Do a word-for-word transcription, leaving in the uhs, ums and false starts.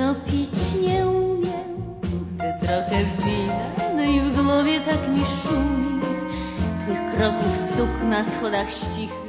No pić nie umiem, ty trochę wina, no i w głowie tak mi szumi. Twych kroków stuk na schodach ścichych